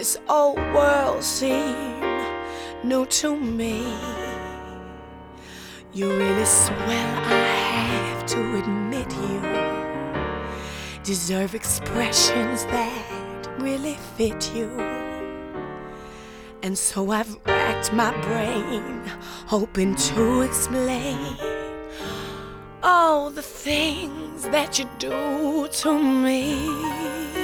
this old world seem new to me. You're really swell, I have to admit. You deserve expressions that really fit you. And so I've racked my brain, hoping to explain all the things that you do to me.